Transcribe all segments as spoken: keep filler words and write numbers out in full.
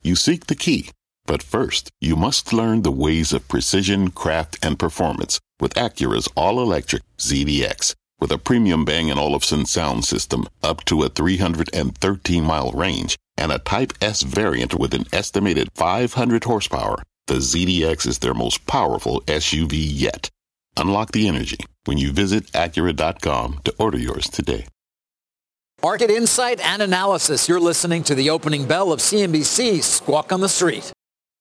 You seek the key, but first, you must learn the ways of precision, craft, and performance with Acura's all-electric Z D X. With a premium Bang and Olufsen sound system up to a three hundred thirteen mile range and a Type S variant with an estimated five hundred horsepower, the Z D X is their most powerful S U V yet. Unlock the energy when you visit Acura dot com to order yours today. Market insight and analysis. You're listening to the opening bell of C N B C's Squawk on the Street.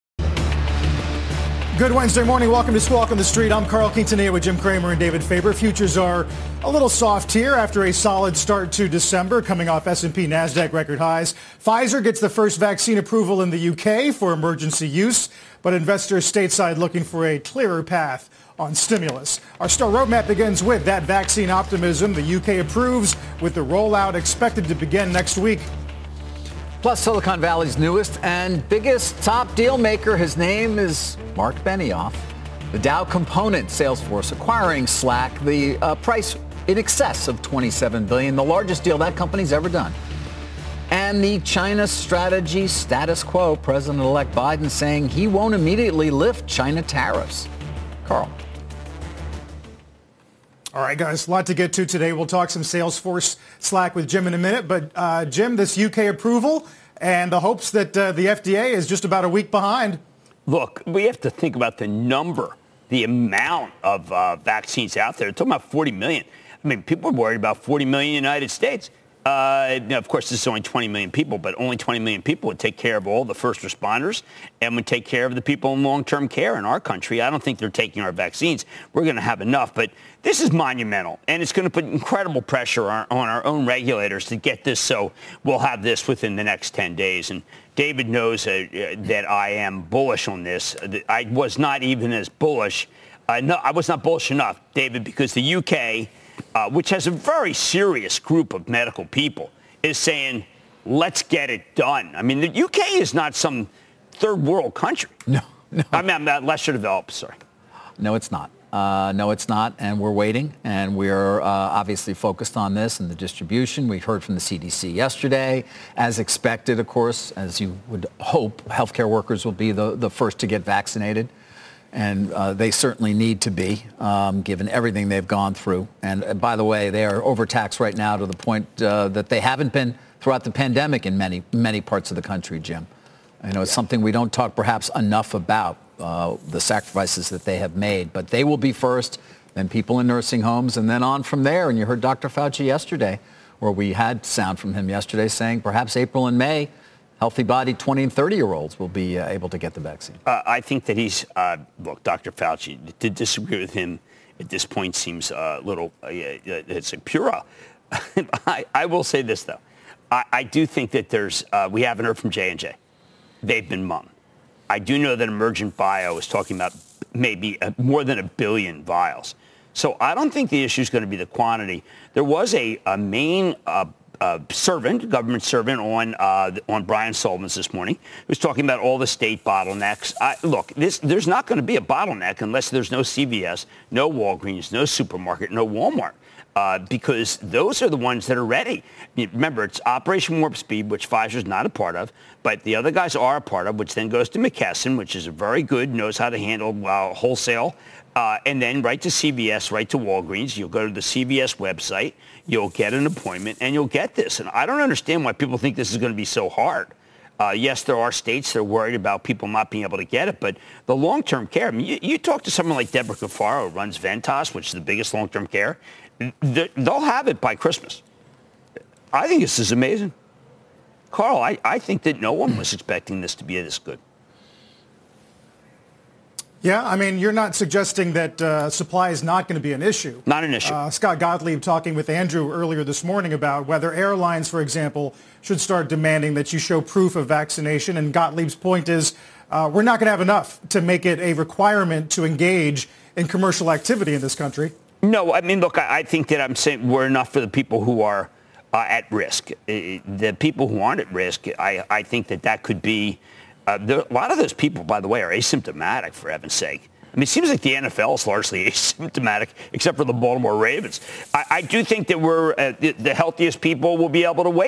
Good Wednesday morning. Welcome to Squawk on the Street. I'm Carl Quintanilla with Jim Cramer and David Faber. Futures are a little soft here after a solid start to December, coming off S and P NASDAQ record highs. Pfizer gets the first vaccine approval in the U K for emergency use, but investors stateside looking for a clearer path on stimulus. Our star roadmap begins with that vaccine optimism. The U K approves, with the rollout expected to begin next week. Plus, Silicon Valley's newest and biggest top deal maker, his name is Mark Benioff. The Dow component, Salesforce acquiring Slack, the uh, price in excess of twenty-seven billion dollars, the largest deal that company's ever done. And the China strategy status quo, President-elect Biden saying he won't immediately lift China tariffs. Carl. All right, guys, a lot to get to today. We'll talk some Salesforce Slack with Jim in a minute. But, uh, Jim, this U K approval and the hopes that uh, the F D A is just about a week behind. Look, we have to think about the number, the amount of uh, vaccines out there. We're talking about forty million. I mean, people are worried about forty million in the United States. Uh, now, of course, this is only twenty million people, but only twenty million people would take care of all the first responders and would take care of the people in long-term care in our country. I don't think they're taking our vaccines. We're going to have enough, but this is monumental, and it's going to put incredible pressure on, on our own regulators to get this so we'll have this within the next ten days. And David knows uh, that I am bullish on this. I was not even as bullish. Uh, no, I was not bullish enough, David, because the U K... Uh, which has a very serious group of medical people, is saying, let's get it done. I mean, the U K is not some third world country. No, no. I mean, I'm not lesser developed, sorry. No, it's not. Uh, no, it's not. And we're waiting. And we're uh, obviously focused on this and the distribution. We heard from the C D C yesterday. As expected, of course, as you would hope, healthcare workers will be the, the first to get vaccinated. And uh, they certainly need to be, um, given everything they've gone through. And uh, by the way, they are overtaxed right now to the point uh, that they haven't been throughout the pandemic in many, many parts of the country, Jim. I know it's yeah. something we don't talk perhaps enough about, uh, the sacrifices that they have made. But they will be first, then people in nursing homes, and then on from there. And you heard Doctor Fauci yesterday, or we had sound from him yesterday, saying perhaps April and May, healthy-bodied twenty and thirty-year-olds will be uh, able to get the vaccine. Uh, I think that he's, uh, look, Doctor Fauci, to disagree with him at this point seems a little, uh, it's a pura. I, I will say this, though. I, I do think that there's, uh, we haven't heard from J and J. They've been mum. I do know that Emergent Bio is talking about maybe a, more than a billion vials. So I don't think the issue is going to be the quantity. There was a, a main uh, Uh, servant, government servant on uh, on Brian Sullivan's this morning, who's talking about all the state bottlenecks. I, look, this, there's not going to be a bottleneck unless there's no C V S, no Walgreens, no supermarket, no Walmart, uh, because those are the ones that are ready. Remember, it's Operation Warp Speed, which Pfizer's not a part of, but the other guys are a part of, which then goes to McKesson, which is a very good, knows how to handle uh, wholesale. Uh, and then right to C V S, right to Walgreens. You'll go to the C V S website. You'll get an appointment, and you'll get this. And I don't understand why people think this is going to be so hard. Uh, yes, there are states that are worried about people not being able to get it, but the long-term care, I mean, you, you talk to someone like Deborah Cafaro, who runs Ventas, which is the biggest long-term care, they'll have it by Christmas. I think this is amazing. Carl, I, I think that no one was expecting this to be this good. Yeah, I mean, you're not suggesting that uh, supply is not going to be an issue. Not an issue. Uh, Scott Gottlieb talking with Andrew earlier this morning about whether airlines, for example, should start demanding that you show proof of vaccination. And Gottlieb's point is uh, we're not going to have enough to make it a requirement to engage in commercial activity in this country. No, I mean, look, I, I think that I'm saying we're enough for the people who are uh, at risk. The people who aren't at risk, I, I think that that could be... Uh, there, a lot of those people, by the way, are asymptomatic, for heaven's sake. I mean, it seems like the N F L is largely asymptomatic, except for the Baltimore Ravens. I, I do think that we're uh, the, the healthiest people will be able to wait.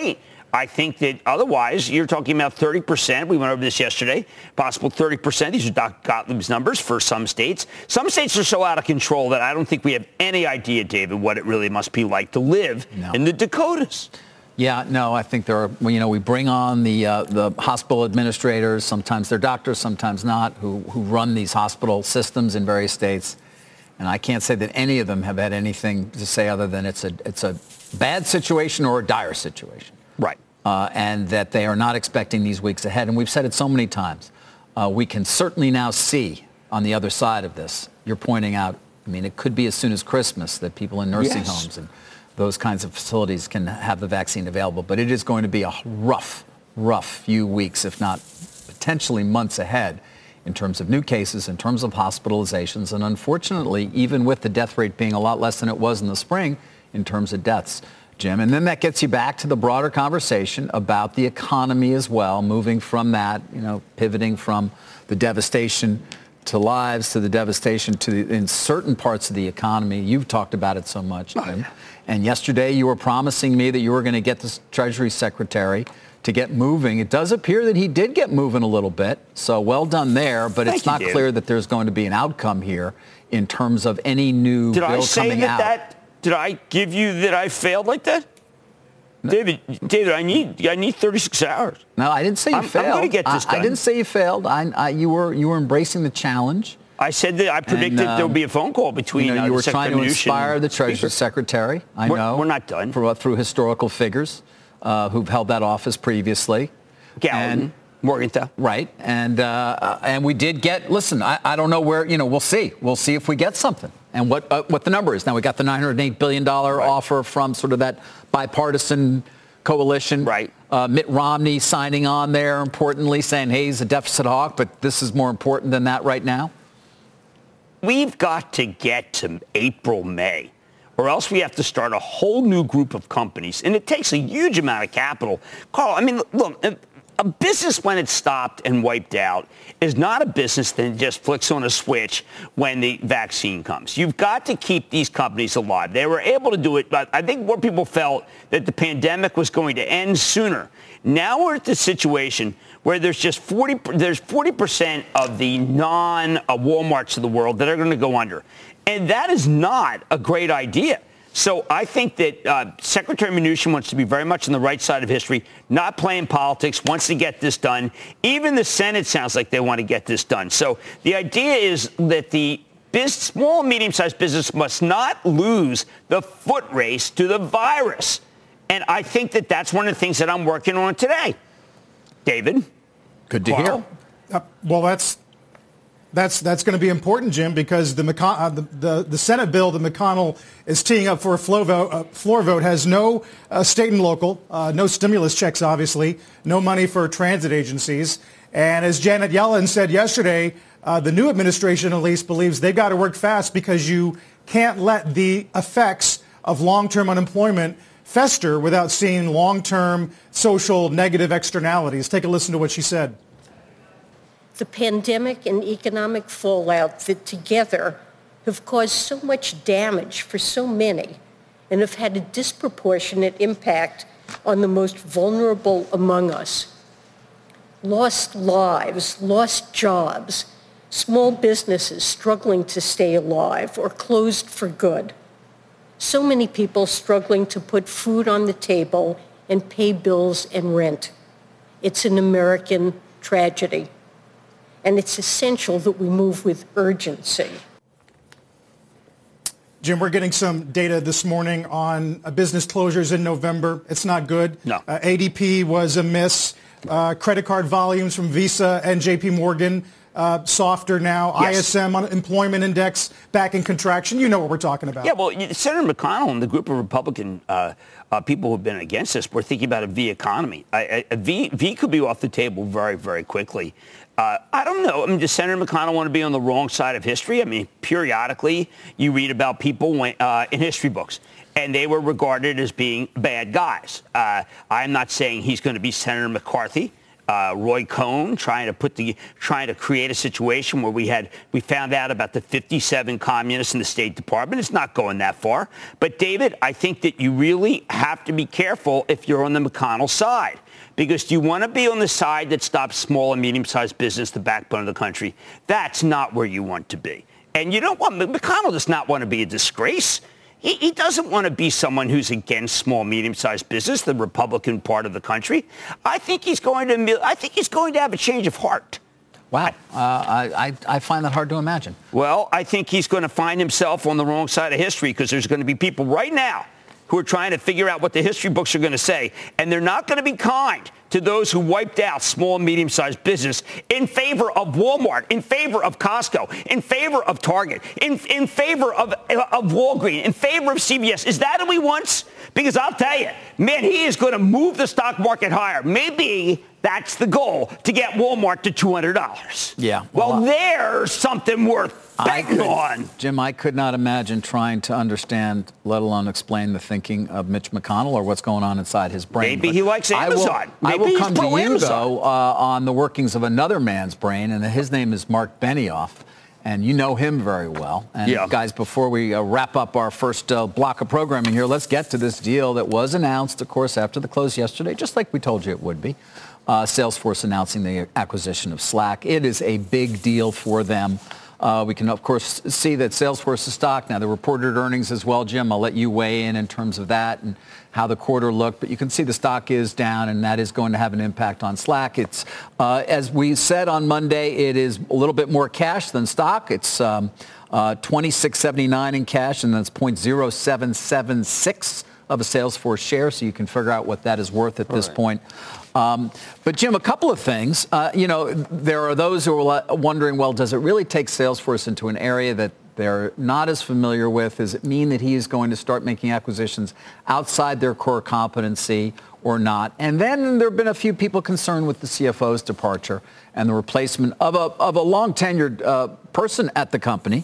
I think that otherwise, you're talking about thirty percent. We went over this yesterday. Possible thirty percent. These are Doctor Gottlieb's numbers for some states. Some states are so out of control that I don't think we have any idea, David, what it really must be like to live no. in the Dakotas. Yeah, no, I think there are, you know, we bring on the uh, the hospital administrators, sometimes they're doctors, sometimes not, who, who run these hospital systems in various states. And I can't say that any of them have had anything to say other than it's a it's a bad situation or a dire situation. Right. Uh, and that they are not expecting these weeks ahead. And we've said it so many times. Uh, we can certainly now see on the other side of this, you're pointing out, I mean, it could be as soon as Christmas that people in nursing yes. homes and those kinds of facilities can have the vaccine available. But it is going to be a rough, rough few weeks, if not potentially months ahead in terms of new cases, in terms of hospitalizations. And unfortunately, even with the death rate being a lot less than it was in the spring in terms of deaths, Jim. And then that gets you back to the broader conversation about the economy as well, moving from that, you know, pivoting from the devastation to lives, to the devastation to the, in certain parts of the economy. You've talked about it so much, Jim. Oh, yeah. And yesterday you were promising me that you were going to get the Treasury Secretary to get moving. It does appear that he did get moving a little bit. So well done there. But Thank it's not you, clear that there's going to be an outcome here in terms of any new did bill I say coming that out. That, did I give you that I failed like that? No. David, David, I need I need thirty-six hours. No, I didn't say you I'm, failed. I'm going to get this I, done. I didn't say you failed. I, I, you were you were embracing the challenge. I said that I predicted and, um, there would be a phone call between you know, uh, you were the trying to inspire the Treasury Speaker. Secretary. I we're, know. We're not done. For, through historical figures uh, who've held that office previously. Gallatin, Morgenthau. Right. And uh, and we did get, listen, I, I don't know where, you know, we'll see. We'll see if we get something and what uh, what the number is. Now, we got the nine hundred eight billion dollars right. offer from sort of that bipartisan coalition. Right. Uh, Mitt Romney signing on there, importantly, saying, hey, he's a deficit hawk, but this is more important than that right now. We've got to get to April, May, or else we have to start a whole new group of companies. And it takes a huge amount of capital. Carl, I mean, look, a business when it's stopped and wiped out is not a business that just flicks on a switch when the vaccine comes. You've got to keep these companies alive. They were able to do it, but I think more people felt that the pandemic was going to end sooner. Now we're at the situation where there's just forty, there's forty percent of the non-Walmarts of the world that are going to go under. And that is not a great idea. So I think that uh, Secretary Mnuchin wants to be very much on the right side of history, not playing politics, wants to get this done. Even the Senate sounds like they want to get this done. So the idea is that the biz- small and medium-sized business must not lose the foot race to the virus. And I think that that's one of the things that I'm working on today. David? Good to Carl? hear. Uh, well, that's that's that's going to be important, Jim, because the, McCon- uh, the the the Senate bill that McConnell is teeing up for a floor vote, uh, floor vote has no uh, state and local, uh, no stimulus checks, obviously, no money for transit agencies. And as Janet Yellen said yesterday, uh, the new administration at least believes they've got to work fast because you can't let the effects of long-term unemployment fester without seeing long-term social negative externalities. Take a listen to what she said. The pandemic and economic fallout that together have caused so much damage for so many and have had a disproportionate impact on the most vulnerable among us. Lost lives, lost jobs, small businesses struggling to stay alive or closed for good. So many people struggling to put food on the table and pay bills and rent. It's an American tragedy. And it's essential that we move with urgency. Jim, we're getting some data this morning on uh, business closures in November. It's not good. No. Uh, A D P was a miss. Uh, credit card volumes from Visa and J P Morgan uh, softer now. Yes. I S M Employment Index back in contraction. You know what we're talking about. Yeah, well, Senator McConnell and the group of Republican uh, uh, people who have been against this were thinking about a V economy. A, a, a v, v could be off the table very, very quickly. Uh, I don't know. I mean, does Senator McConnell want to be on the wrong side of history? I mean, periodically you read about people when, uh, in history books, and they were regarded as being bad guys. Uh, I'm not saying he's going to be Senator McCarthy. uh, Roy Cohn trying to put the trying to create a situation where we had we found out about the fifty-seven communists in the State Department. It's not going that far. But David, I think that you really have to be careful if you're on the McConnell side. Because do you want to be on the side that stops small and medium-sized business, the backbone of the country? That's not where you want to be. And you don't want McConnell does not want to be a disgrace. He, he doesn't want to be someone who's against small, medium-sized business, the Republican part of the country. I think he's going to. I think he's going to have a change of heart. Wow, uh, I, I find that hard to imagine. Well, I think he's going to find himself on the wrong side of history because there's going to be people right now who are trying to figure out what the history books are going to say, and they're not going to be kind to those who wiped out small and medium-sized business in favor of Walmart, in favor of Costco, in favor of Target, in, in favor of, of Walgreens, in favor of C V S. Is that who he wants? Because I'll tell you, man, he is going to move the stock market higher. Maybe that's the goal, to get Walmart to two hundred dollars. Yeah. Well, well there's something worth betting could, on. Jim, I could not imagine trying to understand, let alone explain the thinking of Mitch McConnell or what's going on inside his brain. Maybe but he likes Amazon. I will, Maybe I will come to you, Amazon. though, uh, on the workings of another man's brain, and his name is Mark Benioff. And you know him very well. And yeah. guys, before we uh, wrap up our first uh, block of programming here, let's get to this deal that was announced, of course, after the close yesterday, just like we told you it would be. Uh, Salesforce announcing the acquisition of Slack. It is a big deal for them. Uh, we can, of course, see that Salesforce's stock, now the reported earnings as well, Jim, I'll let you weigh in in terms of that and how the quarter looked, but you can see the stock is down, and that is going to have an impact on Slack. It's, uh, as we said on Monday, it is a little bit more cash than stock. It's um, uh, twenty-six seventy-nine in cash, and that's zero point zero seven seven six of a Salesforce share, so you can figure out what that is worth at this right. point. Um, but, Jim, a couple of things. Uh, you know, there are those who are wondering, well, does it really take Salesforce into an area that they're not as familiar with? Does it mean that he is going to start making acquisitions outside their core competency or not? And then there have been a few people concerned with the C F O's departure and the replacement of a, of a long-tenured uh, person at the company.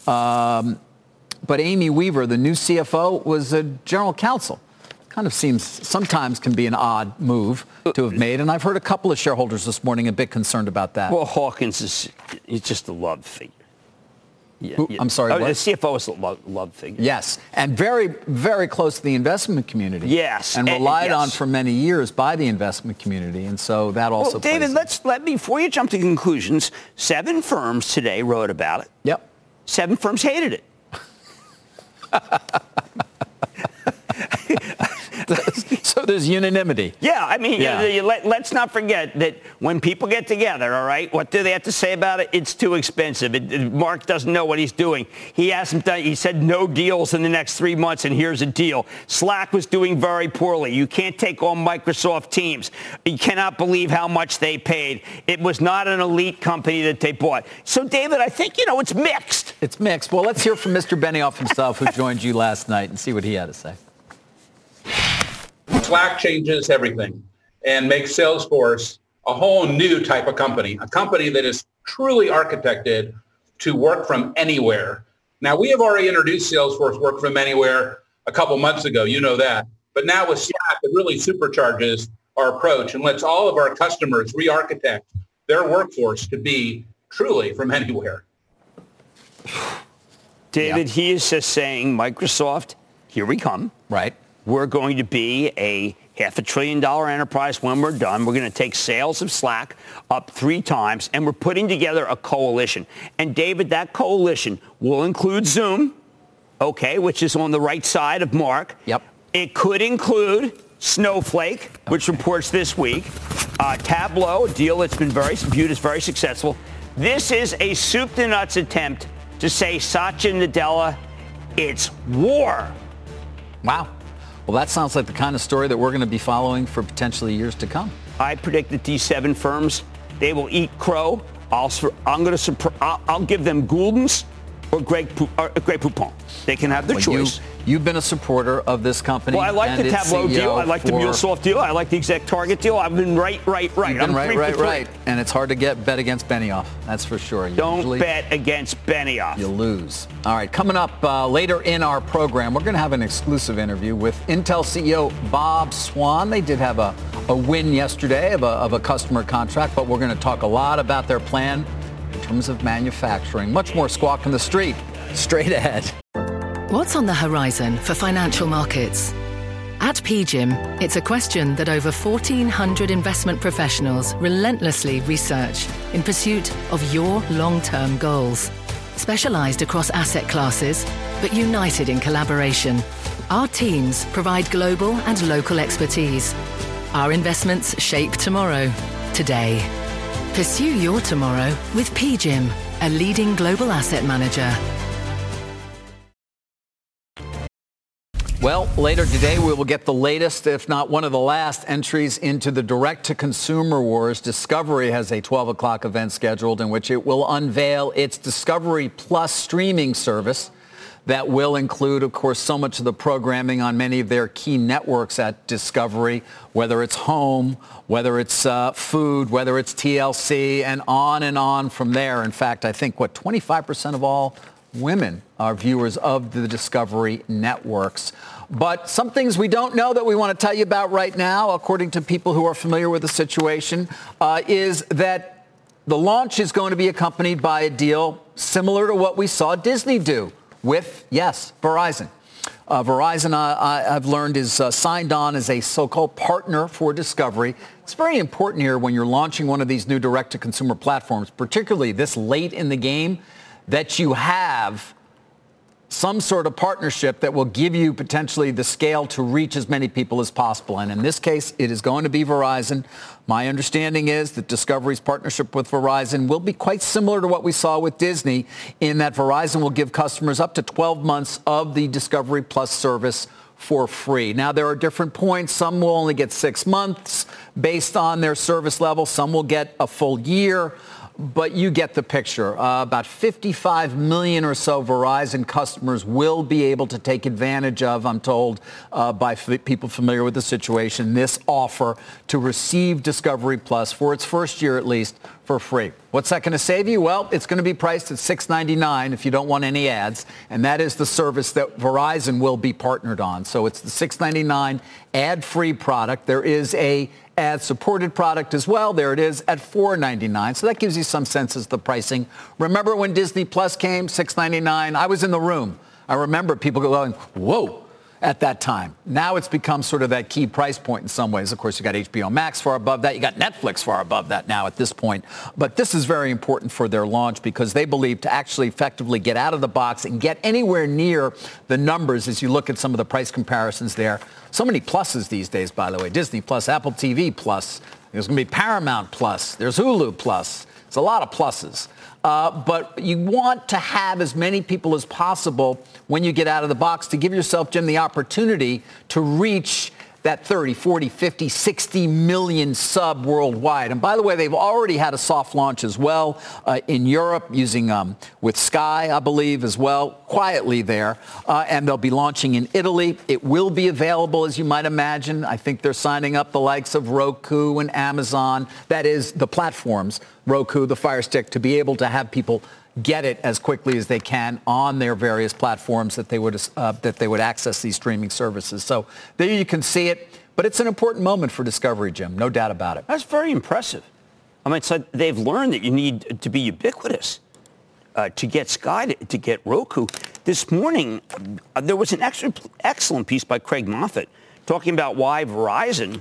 Um, but Amy Weaver, the new C F O, was a general counsel. Kind of seems sometimes can be an odd move to have made. And I've heard a couple of shareholders this morning a bit concerned about that. Well, Hawkins is he's just a love figure. Yeah, Who, yeah. I'm sorry, oh, what? The C F O is a love, love figure. Yes, and very, very close to the investment community. Yes. And relied and, yes. on for many years by the investment community. And so that also well, David, plays let's let me, before you jump to conclusions, seven firms today wrote about it. Yep. Seven firms hated it. So there's unanimity. Yeah, I mean, yeah. You, you, let, let's not forget that when people get together, all right, what do they have to say about it? It's too expensive. It, it, Mark doesn't know what he's doing. He hasn't done. He said no deals in the next three months, and here's a deal. Slack was doing very poorly. You can't take on Microsoft Teams. You cannot believe how much they paid. It was not an elite company that they bought. So, David, I think, you know, it's mixed. It's mixed. Well, let's hear from Mister Benioff himself, who joined you last night, and see what he had to say. Slack changes everything and makes Salesforce a whole new type of company, a company that is truly architected to work from anywhere. Now, we have already introduced Salesforce Work from Anywhere a couple months ago. You know that. But now with Slack, it really supercharges our approach and lets all of our customers re-architect their workforce to be truly from anywhere. David, yeah. he is just saying, Microsoft, here we come. Right. We're going to be a half a trillion dollar enterprise when we're done. We're going to take sales of Slack up three times, and we're putting together a coalition. And, David, that coalition will include Zoom, okay, which is on the right side of Mark. Yep. It could include Snowflake, okay. which reports this week. Uh, Tableau, a deal that's been very viewed as very successful. This is a soup-to-nuts attempt to say, Satya Nadella, it's war. Wow. Well, that sounds like the kind of story that we're going to be following for potentially years to come. I predict that these seven firms, they will eat crow. I'll, I'm going to, I'll, I'll give them Gouldens or Greg, or Greg Poupon. They can have their well, choice. You, you've been a supporter of this company. Well, I like the Tableau deal. I like the MuleSoft deal. I like the Exact Target deal. I've been right, right, right. You've been I'm right, right, right. And it's hard to get bet against Benioff. That's for sure. You Don't usually, bet against Benioff. You lose. All right, coming up uh, later in our program, we're going to have an exclusive interview with Intel C E O Bob Swan. They did have a, a win yesterday of a, of a customer contract, but we're going to talk a lot about their plan in terms of manufacturing. Much more Squawk in the Street straight ahead. What's on the horizon for financial markets? At P G I M, it's a question that over fourteen hundred investment professionals relentlessly research in pursuit of your long-term goals. Specialized across asset classes, but united in collaboration, our teams provide global and local expertise. Our investments shape tomorrow, today. Pursue your tomorrow with P G I M, a leading global asset manager. Well, later today, we will get the latest, if not one of the last, entries into the direct-to-consumer wars. Discovery has a twelve o'clock event scheduled in which it will unveil its Discovery Plus streaming service that will include, of course, so much of the programming on many of their key networks at Discovery, whether it's home, whether it's uh, food, whether it's T L C, and on and on from there. In fact, I think, what, twenty-five percent of all women are viewers of the Discovery networks. But some things we don't know that we want to tell you about right now, according to people who are familiar with the situation, uh, is that the launch is going to be accompanied by a deal similar to what we saw Disney do with, yes, Verizon. Uh, Verizon, uh, I, I've learned, is uh, signed on as a so-called partner for Discovery. It's very important here when you're launching one of these new direct-to-consumer platforms, particularly this late in the game, that you have some sort of partnership that will give you potentially the scale to reach as many people as possible. And in this case, it is going to be Verizon. My understanding is that Discovery's partnership with Verizon will be quite similar to what we saw with Disney, in that Verizon will give customers up to twelve months of the Discovery Plus service for free. Now, there are different points. Some will only get six months based on their service level. Some will get a full year. But you get the picture. Uh, about fifty-five million or so Verizon customers will be able to take advantage of, I'm told, uh, by f- people familiar with the situation, this offer to receive Discovery Plus for its first year at least for free. What's that going to save you? Well, it's going to be priced at six dollars and ninety-nine cents if you don't want any ads, and that is the service that Verizon will be partnered on. So it's the six dollars and ninety-nine cents ad-free product. There is a ad-supported product as well. There it is at four dollars and ninety-nine cents. So that gives you some sense as the pricing. Remember when Disney Plus came, six dollars and ninety-nine cents? I was in the room. I remember people going, whoa, at that time. Now it's become sort of that key price point in some ways. Of course, you got H B O Max far above that. You got Netflix far above that now at this point. But this is very important for their launch because they believe to actually effectively get out of the box and get anywhere near the numbers as you look at some of the price comparisons there. So many pluses these days, by the way. Disney Plus, Apple T V Plus. There's going to be Paramount Plus. There's Hulu Plus. It's a lot of pluses. Uh, but you want to have as many people as possible when you get out of the box to give yourself, Jim, the opportunity to reach that thirty, forty, fifty, sixty million sub worldwide. And by the way, they've already had a soft launch as well uh, in Europe using um, with Sky, I believe, as well, quietly there. Uh, and they'll be launching in Italy. It will be available, as you might imagine. I think they're signing up the likes of Roku and Amazon. That is the platforms, Roku, the Fire Stick, to be able to have people get it as quickly as they can on their various platforms that they would uh, that they would access these streaming services. So there you can see it. But it's an important moment for Discovery, Jim. No doubt about it. That's very impressive. I mean, it's like they've learned that you need to be ubiquitous uh, to get Sky, to, to get Roku. This morning, uh, there was an extra, excellent piece by Craig Moffett talking about why Verizon,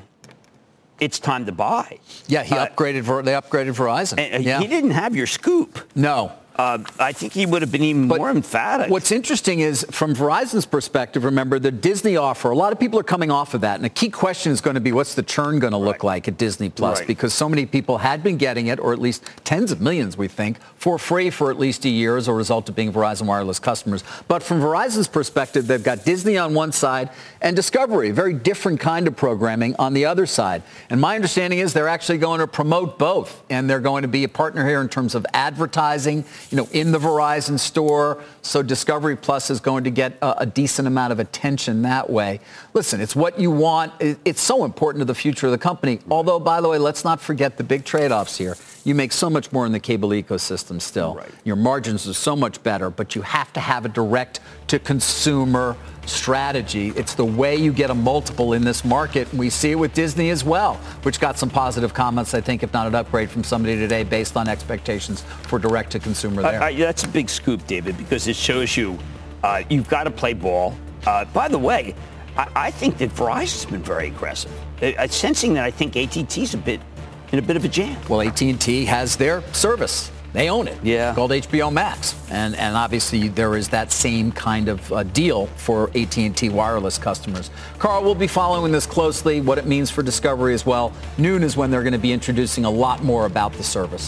it's time to buy. Yeah, he uh, upgraded. They upgraded Verizon. And, uh, yeah. He didn't have your scoop. No. Uh, I think he would have been even but more emphatic. What's interesting is, from Verizon's perspective, remember, the Disney offer, a lot of people are coming off of that. And a key question is going to be, what's the churn going to look right. like at Disney Plus? Right. Because so many people had been getting it, or at least tens of millions, we think, for free for at least a year as a result of being Verizon Wireless customers. But from Verizon's perspective, they've got Disney on one side and Discovery, a very different kind of programming, on the other side. And my understanding is they're actually going to promote both. And they're going to be a partner here in terms of advertising you know, in the Verizon store. So Discovery Plus is going to get a, a decent amount of attention that way. Listen, it's what you want. It's so important to the future of the company. Although, by the way, let's not forget the big trade-offs here. You make so much more in the cable ecosystem still. Right. Your margins are so much better, but you have to have a direct-to-consumer strategy. It's the way you get a multiple in this market. We see it with Disney as well, which got some positive comments, I think, if not an upgrade from somebody today based on expectations for direct-to-consumer there. Uh, uh, that's a big scoop, David, because it shows you uh, you've got to play ball. Uh, by the way, I, I think that Verizon's been very aggressive. I'm sensing that I think A T and T's a bit in a bit of a jam. Well, A T and T has their service. They own it. Yeah. It's called H B O Max. And and obviously there is that same kind of uh, deal for A T and T wireless customers. Carl, we'll be following this closely, what it means for Discovery as well. Noon is when they're going to be introducing a lot more about the service.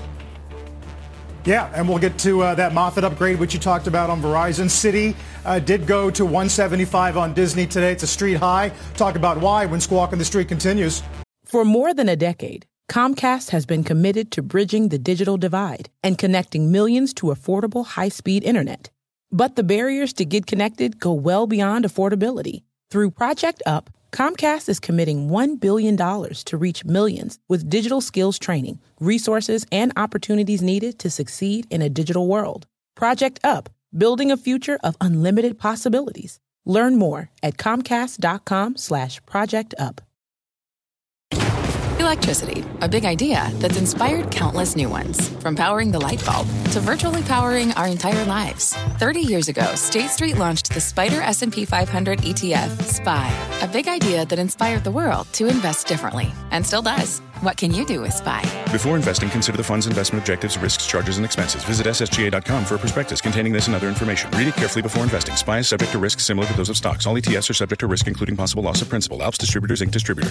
Yeah, and we'll get to uh, that Moffett upgrade, which you talked about on Verizon. City uh, did go to one seventy-five on Disney today. It's a street high. Talk about why when Squawk on the Street continues. For more than a decade, Comcast has been committed to bridging the digital divide and connecting millions to affordable high-speed internet. But the barriers to get connected go well beyond affordability. Through Project Up, Comcast is committing one billion dollars to reach millions with digital skills training, resources, and opportunities needed to succeed in a digital world. Project Up, building a future of unlimited possibilities. Learn more at comcast.com slash project up. Electricity, a big idea that's inspired countless new ones. From powering the light bulb to virtually powering our entire lives. thirty years ago, State Street launched the Spider S and P five hundred E T F, S P Y, a big idea that inspired the world to invest differently, and still does. What can you do with S P Y? Before investing, consider the fund's investment objectives, risks, charges, and expenses. Visit S S G A dot com for a prospectus containing this and other information. Read it carefully before investing. S P Y is subject to risks similar to those of stocks. All E T Fs are subject to risk, including possible loss of principal. Alps Distributors, Incorporated distributor.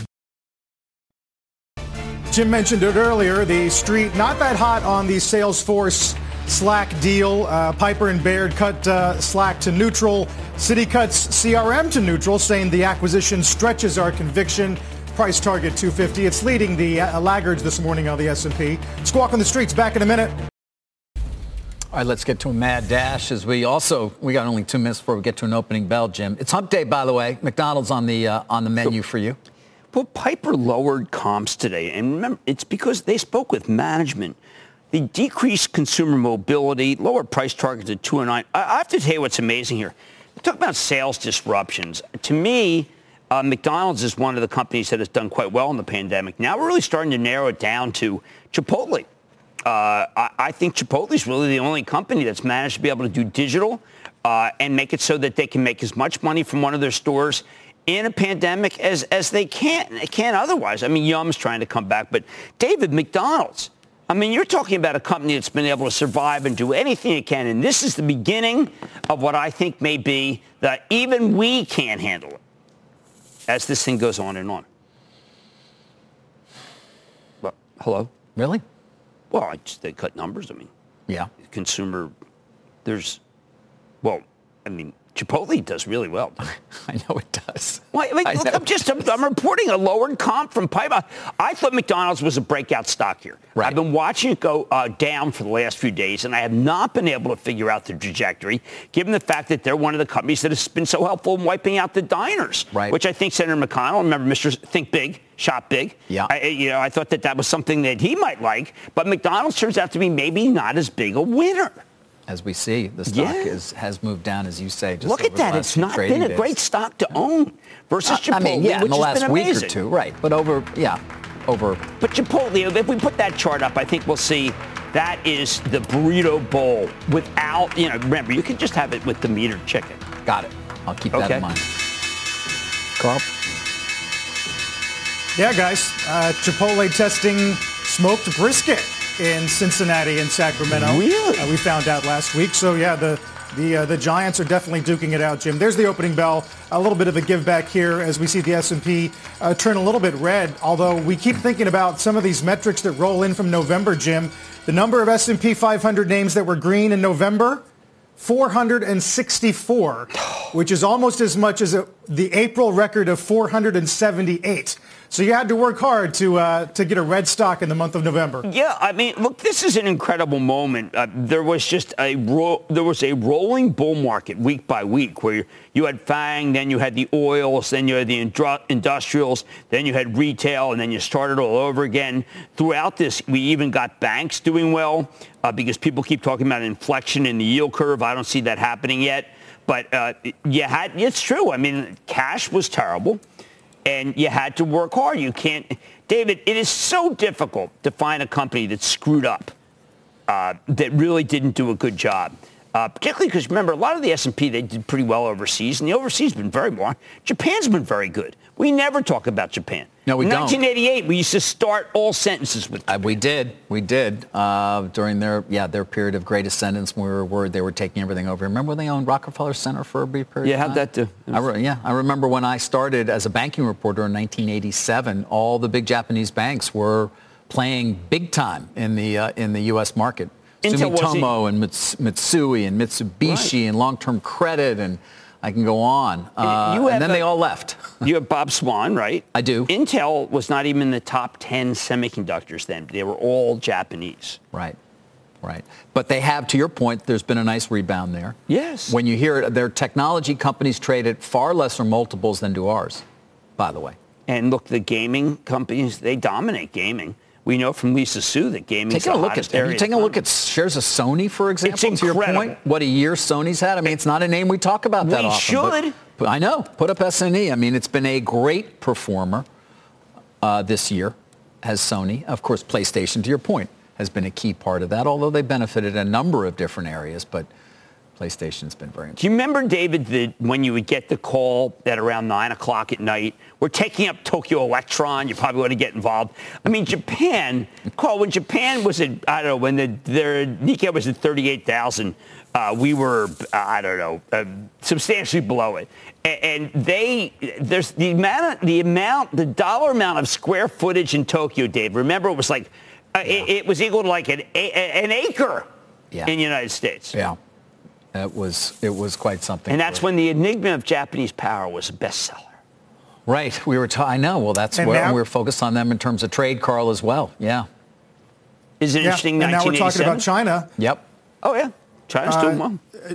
Jim mentioned it earlier, the street not that hot on the Salesforce Slack deal. Uh, Piper and Baird cut uh, Slack to neutral. Citi cuts C R M to neutral, saying the acquisition stretches our conviction. Price target two fifty. It's leading the uh, laggards this morning on the S and P. Squawk on the Streets, back in a minute. All right, let's get to a mad dash as we also, we got only two minutes before we get to an opening bell, Jim. It's hump day, by the way. McDonald's on the uh, on the menu for you. Well, Piper lowered comps today, and remember, it's because they spoke with management. The decreased consumer mobility, lower price targets at two oh nine. I, I have to tell you what's amazing here. Talk about sales disruptions. To me, uh, McDonald's is one of the companies that has done quite well in the pandemic. Now we're really starting to narrow it down to Chipotle. Uh, I, I think Chipotle is really the only company that's managed to be able to do digital uh, and make it so that they can make as much money from one of their stores in a pandemic as, as they can. They can't otherwise. I mean, Yum's trying to come back. But, David, McDonald's, I mean, you're talking about a company that's been able to survive and do anything it can. And this is the beginning of what I think may be that even we can't handle it as this thing goes on and on. Well, hello? Really? Well, I just, they cut numbers. I mean, yeah. Consumer, there's, well, I mean, Chipotle does really well. I know it does. Well, I mean, look, I'm just I'm, I'm reporting a lowered comp from Piper. I thought McDonald's was a breakout stock here. Right. I've been watching it go uh, down for the last few days, and I have not been able to figure out the trajectory, given the fact that they're one of the companies that has been so helpful in wiping out the diners, right. which I think Senator McConnell, remember Mister Think Big, Shop Big. Yeah. I, you know, I thought that that was something that he might like, but McDonald's turns out to be maybe not as big a winner. As we see, the stock yeah. is, has moved down, as you say. Just Look at that. It's not been a days. great stock to own versus Chipotle, I mean, yeah, which in the last has been week amazing. or two, right. But over, yeah, over. But Chipotle, if we put that chart up, I think we'll see that is the burrito bowl without, you know, remember, you can just have it with the metered chicken. Got it. I'll keep okay. that in mind. Carl? Yeah, guys. Uh, Chipotle testing smoked brisket in Cincinnati and Sacramento. Really? Uh, we found out last week. So, yeah, the the uh, the Giants are definitely duking it out, Jim. There's the opening bell. A little bit of a give back here as we see the S and P uh, turn a little bit red, although we keep thinking about some of these metrics that roll in from November, Jim. The number of S and P five hundred names that were green in November, four hundred sixty-four, which is almost as much as a, the April record of four hundred seventy-eight. So you had to work hard to uh, to get a red stock in the month of November. Yeah, I mean, look, this is an incredible moment. Uh, there was just a ro- there was a rolling bull market week by week where you, you had FANG, then you had the oils, then you had the indru- industrials, then you had retail, and then you started all over again. Throughout this, we even got banks doing well uh, because people keep talking about inflection in the yield curve. I don't see that happening yet. But uh, you had, it's true. I mean, cash was terrible, and you had to work hard. You can't, David, it is so difficult to find a company that screwed up, uh, that really didn't do a good job. Uh, particularly because, remember, a lot of the S and P, they did pretty well overseas, and the overseas has been very well. Japan's been very good. We never talk about Japan. No, we In don't. nineteen eighty-eight, we used to start all sentences with uh, We did. We did. Uh, during their, yeah, their period of great ascendance, when we were worried they were taking everything over. Remember when they owned Rockefeller Center for a brief period Yeah, of time? how'd that do? I re- yeah, I remember when I started as a banking reporter in nineteen eighty-seven, all the big Japanese banks were playing big time in the uh, in the U S market. Intel Sumitomo and Mits- Mitsui and Mitsubishi Right. and long-term credit, and I can go on. Uh, You have and then a- they all left. You have Bob Swan, right? I do. Intel was not even in the top ten semiconductors then. They were all Japanese. Right, right. But they have, to your point, there's been a nice rebound there. Yes. When you hear it, their technology companies trade at far lesser multiples than do ours, by the way. And look, the gaming companies, they dominate gaming. We know from Lisa Su that gaming is the Taking a look hottest at, area. have you taken a look at shares of Sony, for example? It's to your incredible. point, what a year Sony's had. I mean, it's not a name we talk about that We often. should. But, but I know. Put up S and E. I mean, it's been a great performer uh, this year, has Sony. Of course, PlayStation, to your point, has been a key part of that, although they benefited in a number of different areas. But PlayStation's been very important. Do you remember, David, that when you would get the call at around nine o'clock at night, we're taking up Tokyo Electron, you probably want to get involved. I mean, Japan, Carl, when Japan was at, I don't know, when the, their Nikkei was at thirty-eight thousand, uh, we were, uh, I don't know, uh, substantially below it. And, and they, there's the amount, the amount, the dollar amount of square footage in Tokyo, Dave, remember it was like, uh, yeah. it, it was equal to like an, a, an acre yeah. in the United States. Yeah. It was it was quite something. And that's when the enigma of Japanese power was a bestseller. Right. We were. Ta- I know. Well, that's and where now, we were focused on them in terms of trade, Carl, as well. Yeah. Is it yeah, interesting? And now we're talking about China. Yep. Oh yeah, China's doing well. Uh,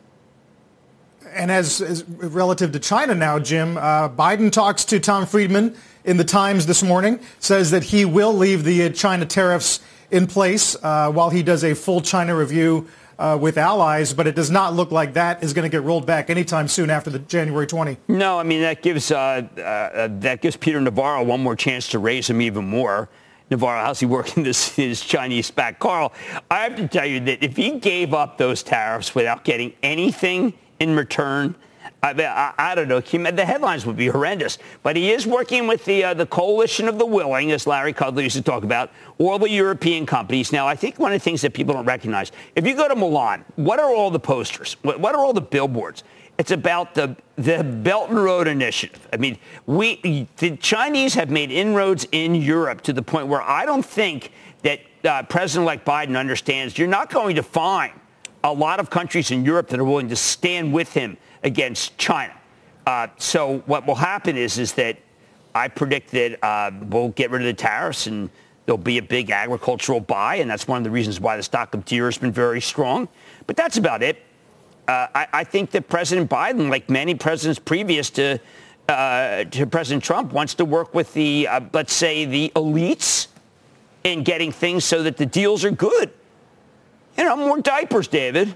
and as, as relative to China now, Jim, uh, Biden talks to Tom Friedman in the Times this morning. Says that he will leave the China tariffs in place uh, while he does a full China review Uh, with allies, but it does not look like that is going to get rolled back anytime soon after the January twentieth. No, I mean, that gives uh, uh, that gives Peter Navarro one more chance to raise him even more. Navarro, how's he working this his Chinese back? Carl, I have to tell you that if he gave up those tariffs without getting anything in return, I, I, I don't know. The headlines would be horrendous. But he is working with the uh, the coalition of the willing, as Larry Kudlow used to talk about, all the European companies. Now, I think one of the things that people don't recognize, if you go to Milan, what are all the posters? What, what are all the billboards? It's about the the Belt and Road Initiative. I mean, we the Chinese have made inroads in Europe to the point where I don't think that uh, President-elect Biden understands you're not going to find a lot of countries in Europe that are willing to stand with him against China. Uh, so what will happen is, is that I predict that uh, we'll get rid of the tariffs and there'll be a big agricultural buy, and that's one of the reasons why the stock of Deere has been very strong. But that's about it. Uh, I, I think that President Biden, like many presidents previous to, uh, to President Trump, wants to work with the, uh, let's say, the elites in getting things so that the deals are good. You know, more diapers, David.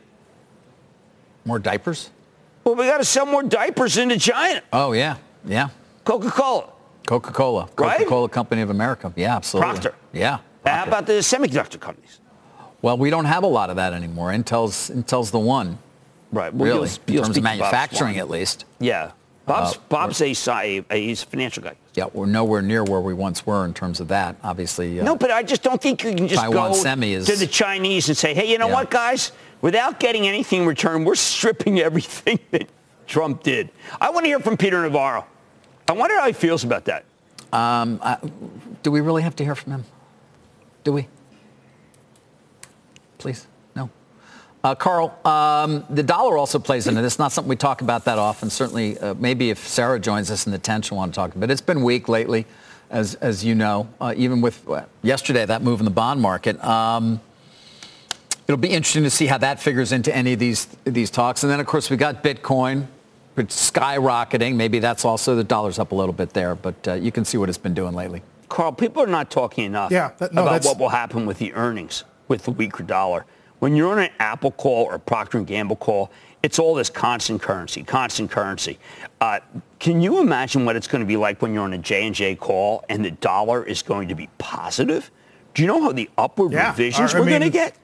More diapers? Well, we got to sell more diapers into China. Oh, yeah. Yeah. Coca-Cola. Coca-Cola. Right? Coca-Cola Company of America. Yeah, absolutely. Procter. Yeah. Procter. How about the semiconductor companies? Well, we don't have a lot of that anymore. Intel's Intel's the one. Right. Well, really, you'll, you'll in terms of manufacturing, at least. Yeah. Bob's, uh, Bob's a, a, a he's a financial guy. Yeah, we're nowhere near where we once were in terms of that, obviously. Uh, no, but I just don't think you can just Taiwan go Semi is, to the Chinese and say, hey, you know yeah. what, guys? Without getting anything in return, we're stripping everything that Trump did. I want to hear from Peter Navarro. I wonder how he feels about that. Um, uh, do we really have to hear from him? Do we? Please? No. Uh, Carl, um, the dollar also plays into this. Not something we talk about that often. Certainly, uh, maybe if Sarah joins us in the tenth, she'll want to talk about it. It's been weak lately. as as you know, uh, even with uh, yesterday, that move in the bond market. Um, it'll be interesting to see how that figures into any of these these talks. And then, of course, we got Bitcoin. It's skyrocketing. Maybe that's also the dollar's up a little bit there, but uh, you can see what it's been doing lately. Carl, people are not talking enough yeah, that, no, about that's... what will happen with the earnings with the weaker dollar. When you're on an Apple call or Procter and Gamble call, it's all this constant currency, constant currency. Uh, can you imagine what it's going to be like when you're on a J and J call and the dollar is going to be positive? Do you know how the upward yeah, revisions I we're mean, going to get?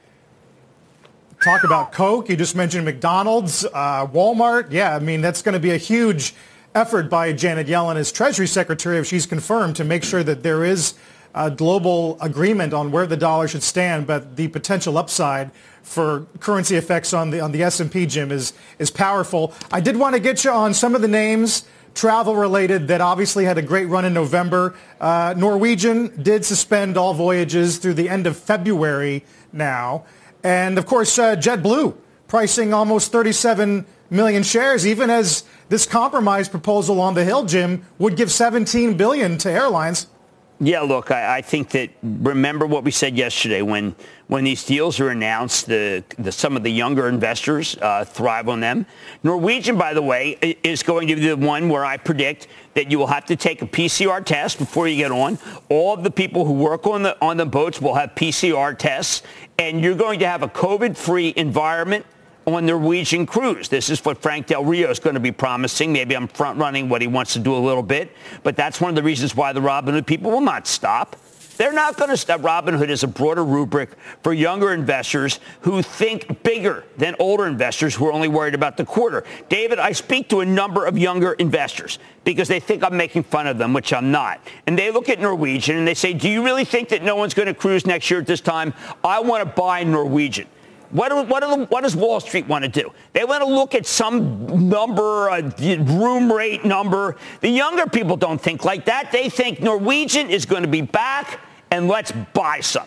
Talk about Coke. You just mentioned McDonald's, uh, Walmart. Yeah, I mean, that's going to be a huge effort by Janet Yellen as Treasury Secretary, if she's confirmed, to make sure that there is a global agreement on where the dollar should stand. But the potential upside for currency effects on the on the S and P, Jim, is is powerful. I did want to get you on some of the names, travel-related, that obviously had a great run in November. Uh, Norwegian did suspend all voyages through the end of February now. And, of course, uh, JetBlue pricing almost thirty-seven million shares, even as this compromise proposal on the Hill, Jim, would give seventeen billion dollars to airlines. Yeah, look, I, I think that, remember what we said yesterday, when when these deals are announced, the, the some of the younger investors uh, thrive on them. Norwegian, by the way, is going to be the one where I predict that you will have to take a P C R test before you get on. All of the people who work on the on the boats will have P C R tests, and you're going to have a COVID-free environment on Norwegian cruise. This is what Frank Del Rio is going to be promising. Maybe I'm front-running what he wants to do a little bit, but that's one of the reasons why the Robinhood people will not stop. They're not going to stop. Robinhood is a broader rubric for younger investors who think bigger than older investors who are only worried about the quarter. David, I speak to a number of younger investors because they think I'm making fun of them, which I'm not. And they look at Norwegian and they say, do you really think that no one's going to cruise next year at this time? I want to buy Norwegian. What, do, what, do the, what does Wall Street want to do? They want to look at some number, a room rate number. The younger people don't think like that. They think Norwegian is going to be back, and let's buy some.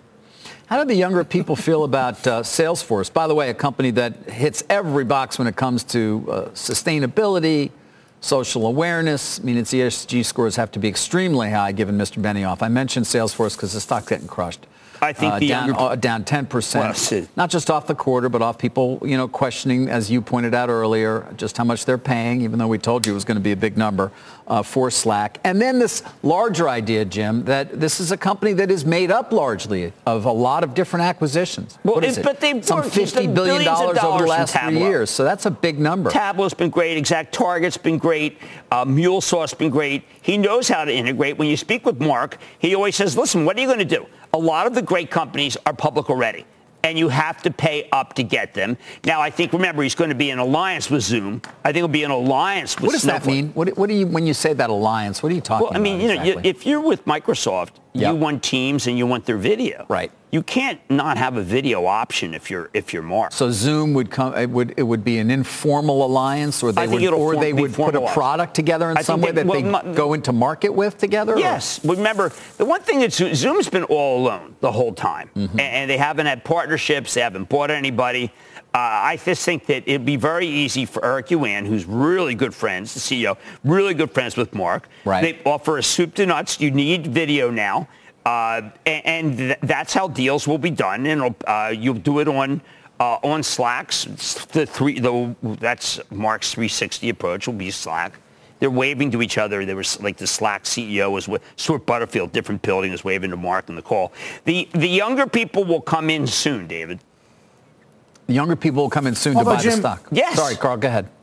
How do the younger people feel about uh, Salesforce? By the way, a company that hits every box when it comes to uh, sustainability, social awareness. I mean, its E S G scores have to be extremely high, given Mister Benioff. I mentioned Salesforce because the stock's getting crushed. I think uh, the down, younger... uh, down ten percent, well, not just off the quarter, but off people, you know, questioning, as you pointed out earlier, just how much they're paying, even though we told you it was going to be a big number uh, for Slack. And then this larger idea, Jim, that this is a company that is made up largely of a lot of different acquisitions. Well, what is it, it? but they've Some fifty billion dollars over the last three years. So that's a big number. Tableau's been great. Exact Target's been great. Uh, MuleSoft's been great. He knows how to integrate. When you speak with Mark, he always says, listen, what are you going to do? A lot of the great companies are public already, and you have to pay up to get them. Now, I think, remember, he's going to be in alliance with Zoom. I think he'll be in alliance with What does Snowflake. that mean? What, what do you, when you say that alliance, what are you talking well, I mean, about you know, exactly? you, if you're with Microsoft, Yep. you want Teams and you want their video. Right. You can't not have a video option if you're if you're Mark. So Zoom would come. It would it would be an informal alliance, or they I think would, it'll or form- they be would put a formalized. product together in I some think way they- that well, they my- go into market with together. or- Yes. Remember, the one thing that Zo- Zoom's been all alone the whole time, Mm-hmm. and, and they haven't had partnerships. They haven't bought anybody. Uh, I just think that it'd be very easy for Eric Yuan, who's really good friends, the C E O, really good friends with Mark. Right. They offer a soup to nuts. You need video now. Uh, and and th- that's how deals will be done. And uh, you'll do it on uh, on Slack's. The three, the, that's Mark's three sixty approach will be Slack. They're waving to each other. There was like the Slack C E O was with Stuart Butterfield, different building, was waving to Mark in the call. The the younger people will come in soon, David. The younger people will come in soon Although, to buy Jim, the stock. Yes. Sorry, Carl. Go ahead.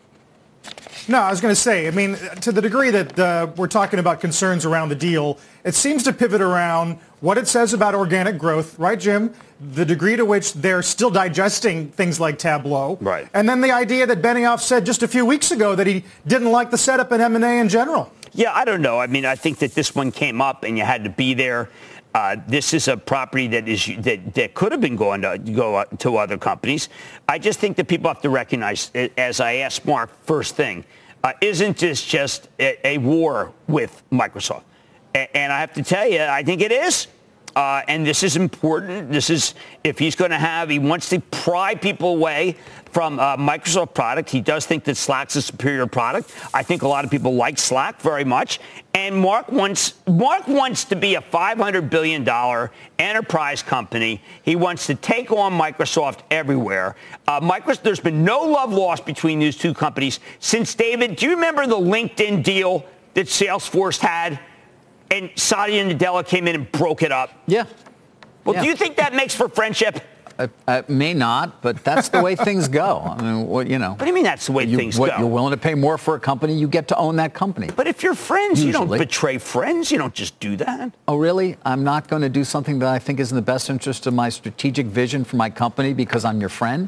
No, I was going to say, I mean, to the degree that uh, we're talking about concerns around the deal, it seems to pivot around what it says about organic growth, right, Jim? The degree to which they're still digesting things like Tableau. Right. And then the idea that Benioff said just a few weeks ago that he didn't like the setup in M and A in general. Yeah, I don't know. I mean, I think that this one came up and you had to be there. Uh, this is a property that is that, that could have been going to go to other companies. I just think that people have to recognize, as I asked Mark first thing, uh, isn't this just a, a war with Microsoft? A- and I have to tell you, I think it is. Uh, and this is important. This is, if he's going to have, he wants to pry people away from uh, Microsoft product. He does think that Slack's a superior product. I think a lot of people like Slack very much. And Mark wants, Mark wants to be a five hundred billion dollars enterprise company. He wants to take on Microsoft everywhere. Uh, Microsoft, there's been no love lost between these two companies since, David, do you remember the LinkedIn deal that Salesforce had? And Satya Nadella came in and broke it up. Yeah. Well, yeah. do you think that makes for friendship? Uh, uh, may not, but that's the way things go. I mean, what, you know. What do you mean that's the way you, things what, go? You're willing to pay more for a company, you get to own that company. But if you're friends, Usually. You don't betray friends. You don't just do that. Oh, really? I'm not going to do something that I think is in the best interest of my strategic vision for my company because I'm your friend?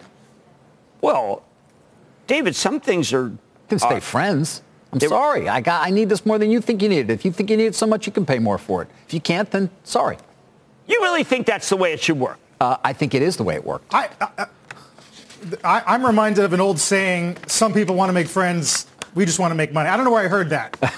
Well, David, some things are... You can stay uh, friends. I'm sorry. I got. I need this more than you think you need it. If you think you need it so much, you can pay more for it. If you can't, then sorry. You really think that's the way it should work? Uh, I think it is the way it worked. I, I, I, I'm reminded of an old saying, some people want to make friends, we just want to make money. I don't know where I heard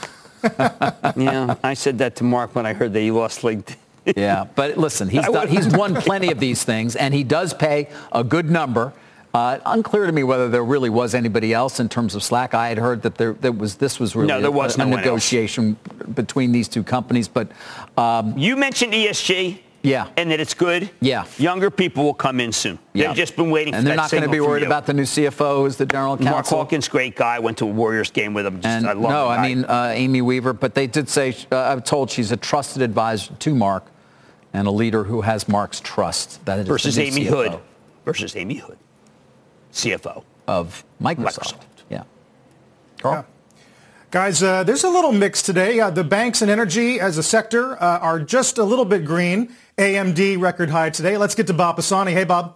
that. Yeah, I said that to Mark when I heard that he lost LinkedIn. Yeah, but listen, he's, done, he's won plenty of these things, and he does pay a good number. Uh, unclear to me whether there really was anybody else in terms of Slack. I had heard that there, there was this was really no, there was a, a no negotiation between these two companies. But um, you mentioned E S G, yeah, and that it's good. Yeah, younger people will come in soon. Yeah. They've just been waiting, and for they're that not going to be worried about the new C F O as the general counsel. Mark Hawkins, great guy. Went to a Warriors game with him. Just, and I love no, the guy. I mean uh, Amy Weaver, but they did say uh, I'm told she's a trusted advisor to Mark and a leader who has Mark's trust. That is versus Amy C F O. Hood. Versus Amy Hood. C F O of Microsoft. Microsoft. Yeah. Carl? Yeah. Guys, uh, there's a little mix today. Uh, the banks and energy as a sector uh, are just a little bit green. A M D record high today. Let's get to Bob Pisani. Hey, Bob.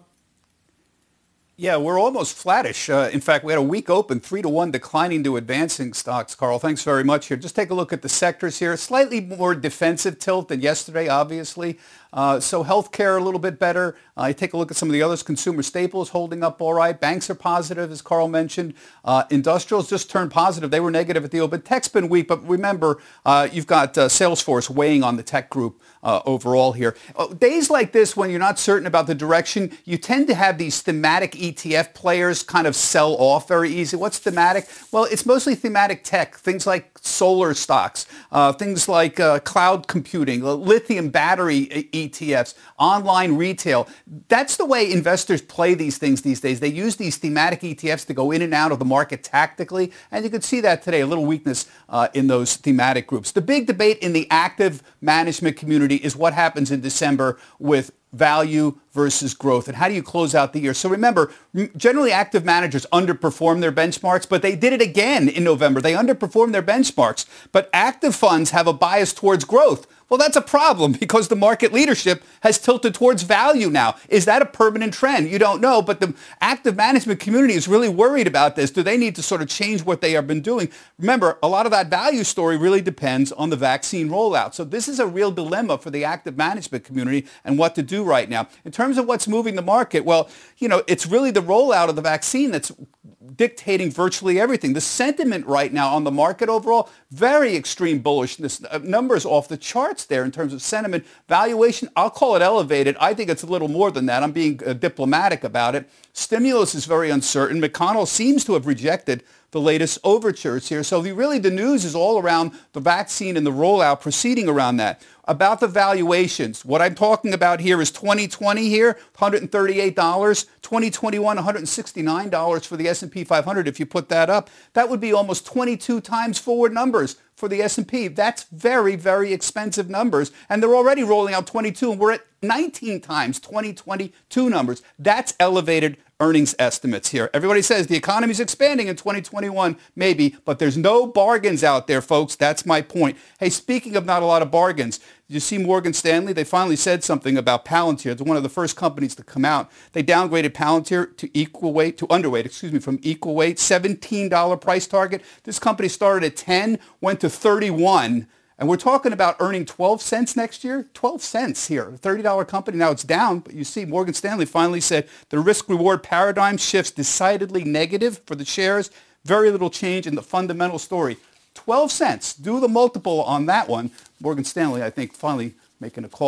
Yeah, we're almost flattish. Uh, in fact, we had a week open, three to one declining to advancing stocks, Carl. Thanks very much here. Just take a look at the sectors here. Slightly more defensive tilt than yesterday, obviously. Uh, so healthcare a little bit better. Uh, you take a look at some of the others. Consumer staples holding up all right. Banks are positive, as Carl mentioned. Uh, industrials just turned positive. They were negative at the open. Tech's been weak, but remember, uh, you've got uh, Salesforce weighing on the tech group uh, overall here. Uh, days like this, when you're not certain about the direction, you tend to have these thematic E T F players kind of sell off very easy. What's thematic? Well, it's mostly thematic tech, things like solar stocks, uh, things like uh, cloud computing, uh, lithium battery E T Fs, online retail. That's the way investors play these things these days. They use these thematic E T Fs to go in and out of the market tactically, and you could see that today, a little weakness uh, in those thematic groups. The big debate in the active management community is what happens in December with value versus growth, and how do you close out the year? So remember, generally active managers underperform their benchmarks, but they did it again in November. They underperformed their benchmarks, but active funds have a bias towards growth. Well, that's a problem because the market leadership has tilted towards value now. Is that a permanent trend? You don't know, but the active management community is really worried about this. Do they need to sort of change what they have been doing? Remember, a lot of that value story really depends on the vaccine rollout. So this is a real dilemma for the active management community and what to do right now. In terms of what's moving the market, well, you know, it's really the rollout of the vaccine that's dictating virtually everything. The sentiment right now on the market overall, very extreme bullishness. Uh, numbers off the charts there in terms of sentiment. Valuation, I'll call it elevated. I think it's a little more than that. I'm being uh, diplomatic about it. Stimulus is very uncertain. McConnell seems to have rejected the latest overtures here. So the, really the news is all around the vaccine and the rollout proceeding around that. About the valuations, what I'm talking about here is twenty twenty here, one hundred thirty-eight dollars, twenty twenty-one, one hundred sixty-nine dollars for the S and P five hundred. If you put that up, that would be almost twenty-two times forward numbers for the S and P. That's very, very expensive numbers. And they're already rolling out twenty-two, and we're at nineteen times twenty twenty-two numbers. That's elevated earnings estimates here. Everybody says the economy's expanding in twenty twenty-one, maybe, but there's no bargains out there, folks. That's my point. Hey, speaking of not a lot of bargains, did you see Morgan Stanley? They finally said something about Palantir. It's one of the first companies to come out. They downgraded Palantir to equal weight, to underweight, excuse me, from equal weight, seventeen dollars price target. This company started at ten, went to thirty-one. And we're talking about earning twelve cents next year. twelve cents here. A thirty dollars company. Now it's down, but you see Morgan Stanley finally said the risk-reward paradigm shifts decidedly negative for the shares. Very little change in the fundamental story. twelve cents. Do the multiple on that one. Morgan Stanley, I think, finally making a call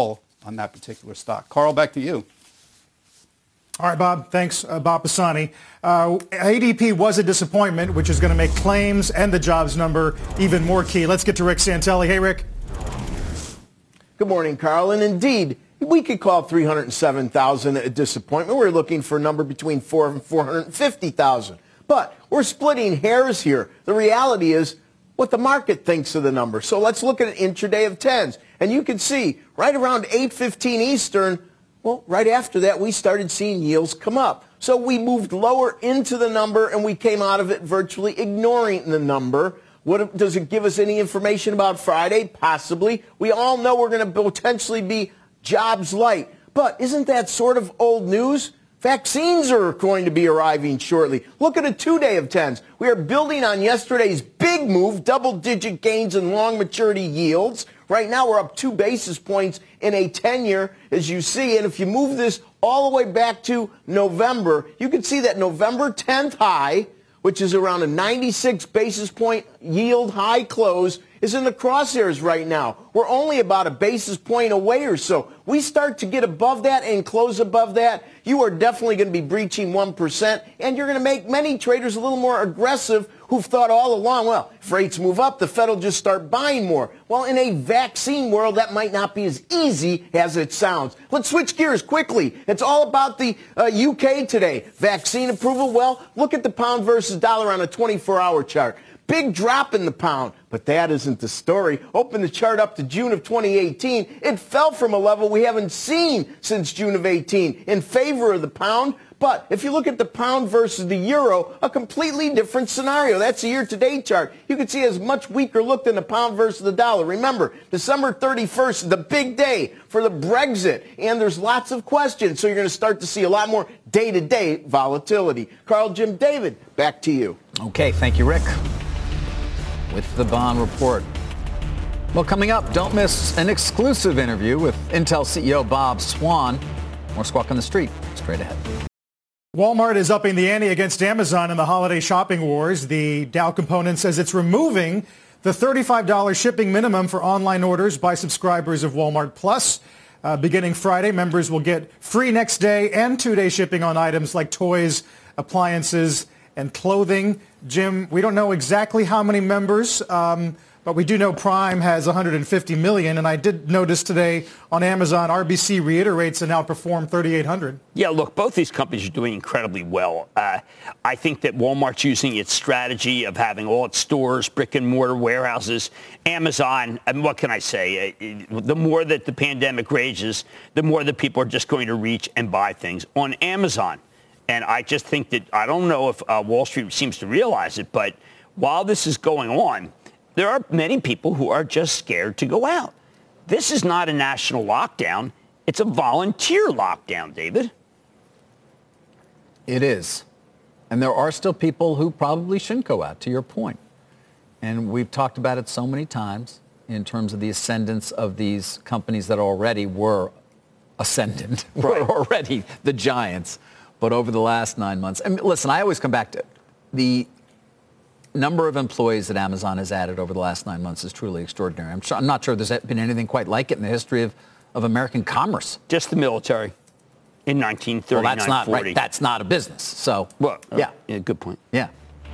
on that particular stock. Carl, back to you. All right, Bob. Thanks, uh, Bob Pisani. Uh, A D P was a disappointment, which is going to make claims and the jobs number even more key. Let's get to Rick Santelli. Hey, Rick. Good morning, Carl. And indeed, we could call three hundred seven thousand a disappointment. We're looking for a number between four and four hundred fifty thousand. But we're splitting hairs here. The reality is what the market thinks of the number. So let's look at an intraday of tens. And you can see right around eight fifteen Eastern, well, right after that, we started seeing yields come up. So we moved lower into the number, and we came out of it virtually ignoring the number. What, does it give us any information about Friday? Possibly. We all know we're going to potentially be jobs light. But isn't that sort of old news? Vaccines are going to be arriving shortly. Look at a two-day of tens. We are building on yesterday's big move, double-digit gains in long maturity yields. Right now we're up two basis points in a ten-year, as you see. And if you move this all the way back to November, you can see that November tenth high, which is around a ninety-six basis point yield high close, is in the crosshairs right now. We're only about a basis point away or so. We start to get above that and close above that, you are definitely going to be breaching one percent, and you're going to make many traders a little more aggressive who've thought all along, well, if rates move up, the Fed will just start buying more. Well, in a vaccine world, that might not be as easy as it sounds. Let's switch gears quickly. It's all about the uh, U K today. Vaccine approval, well, look at the pound versus dollar on a twenty-four hour chart. Big drop in the pound, but that isn't the story. Open the chart up to June of twenty eighteen. It fell from a level we haven't seen since June of eighteen in favor of the pound. But if you look at the pound versus the euro, a completely different scenario. That's a year-to-date chart. You can see it has much weaker look than the pound versus the dollar. Remember, December thirty-first is the big day for the Brexit, and there's lots of questions. So you're going to start to see a lot more day-to-day volatility. Carl, Jim, David, back to you. Okay, thank you, Rick. With the bond report. Well, coming up, don't miss an exclusive interview with Intel C E O Bob Swan. More Squawk on the Street straight ahead. Walmart is upping the ante against Amazon in the holiday shopping wars. The Dow component says it's removing the thirty-five dollars shipping minimum for online orders by subscribers of Walmart Plus. Uh, beginning Friday, members will get free next day and two-day shipping on items like toys, appliances, and clothing. Jim, we don't know exactly how many members, um, but we do know Prime has one hundred fifty million. And I did notice today on Amazon, R B C reiterates and outperformed thirty-eight hundred. Yeah, look, both these companies are doing incredibly well. Uh, I think that Walmart's using its strategy of having all its stores, brick and mortar warehouses. Amazon, I mean, what can I say? The more that the pandemic rages, the more that people are just going to reach and buy things on Amazon. And I just think that, I don't know if uh, Wall Street seems to realize it, but while this is going on, there are many people who are just scared to go out. This is not a national lockdown. It's a volunteer lockdown, David. It is. And there are still people who probably shouldn't go out, to your point. And we've talked about it so many times in terms of the ascendance of these companies that already were ascendant, right. were already the giants. But over the last nine months, and listen, I always come back to it. The number of employees that Amazon has added over the last nine months is truly extraordinary. I'm, sure, I'm not sure there's been anything quite like it in the history of, of American commerce. Just the military in nineteen thirty-nine, well, that's not forty. Right. That's not a business. So, well, uh, yeah. yeah, good point. Yeah.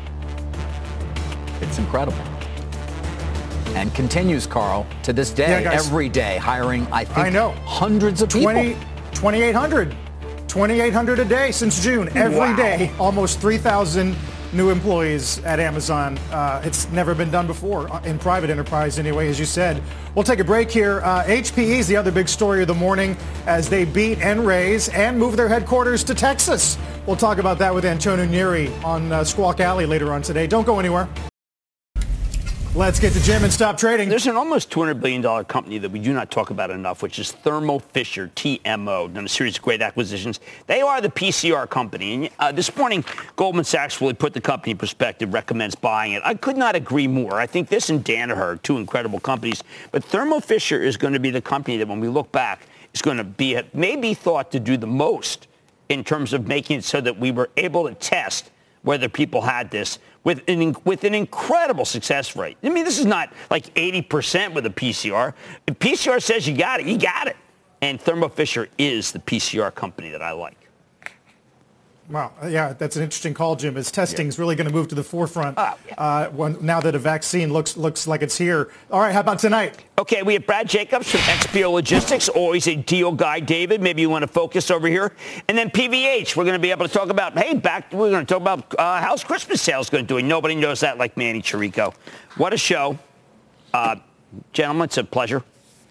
It's incredible. And continues, Carl, to this day, yeah, every day, hiring, I think, I know. hundreds of twenty, people. twenty-eight hundred. twenty-eight hundred a day since June. Every wow. day, almost three thousand new employees at Amazon. Uh, it's never been done before in private enterprise anyway, as you said. We'll take a break here. Uh, H P E is the other big story of the morning as they beat and raise and move their headquarters to Texas. We'll talk about that with Antonio Neri on uh, Squawk Alley later on today. Don't go anywhere. Let's get to Jim and stop trading. There's an almost two hundred billion dollars company that we do not talk about enough, which is Thermo Fisher, T M O, done a series of great acquisitions. They are the P C R company. And uh, this morning, Goldman Sachs really put the company in perspective, recommends buying it. I could not agree more. I think this and Danaher are two incredible companies. But Thermo Fisher is going to be the company that when we look back is going to be maybe thought to do the most in terms of making it so that we were able to test whether people had this with an, with an incredible success rate. I mean, this is not like eighty percent with a P C R. If P C R says you got it, you got it. And Thermo Fisher is the P C R company that I like. Wow. Yeah, that's an interesting call, Jim, as testing is yeah. really going to move to the forefront oh, yeah. uh, when, now that a vaccine looks looks like it's here. All right, how about tonight? Okay, we have Brad Jacobs from X P O Logistics, always a deal guy, David. Maybe you want to focus over here. And then P V H, we're going to be able to talk about, hey, back, we're going to talk about uh, how's Christmas sales going to do. Nobody knows that like Manny Chirico. What a show. Uh, gentlemen, it's a pleasure.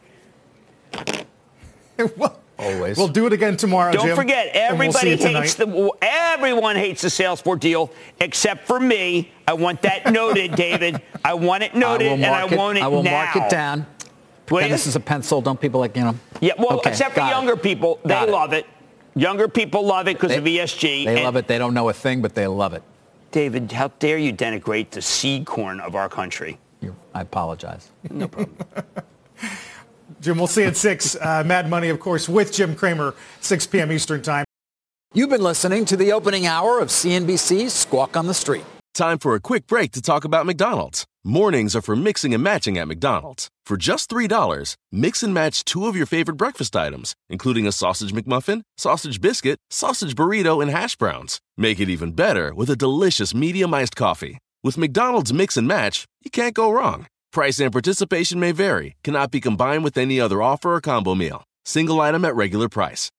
Well, always. We'll do it again tomorrow, Don't Jim, forget, everybody we'll hates the, everyone hates the Salesforce deal except for me. I want that noted, David. I want it noted, I and I it, want it now. I will now. mark it down. And this is a pencil. Don't people like, you know? Yeah, well, okay, except for younger it. people. They got love it. it. Younger people love it because of E S G. They and love it. They don't know a thing, but they love it. David, how dare you denigrate the seed corn of our country? You're, I apologize. No problem. Jim, we'll see you at six. Uh, Mad Money, of course, with Jim Cramer, six p.m. Eastern Time. You've been listening to the opening hour of C N B C's Squawk on the Street. Time for a quick break to talk about McDonald's. Mornings are for mixing and matching at McDonald's. For just three dollars, mix and match two of your favorite breakfast items, including a sausage McMuffin, sausage biscuit, sausage burrito, and hash browns. Make it even better with a delicious medium iced coffee. With McDonald's Mix and Match, you can't go wrong. Price and participation may vary, cannot be combined with any other offer or combo meal. Single item at regular price.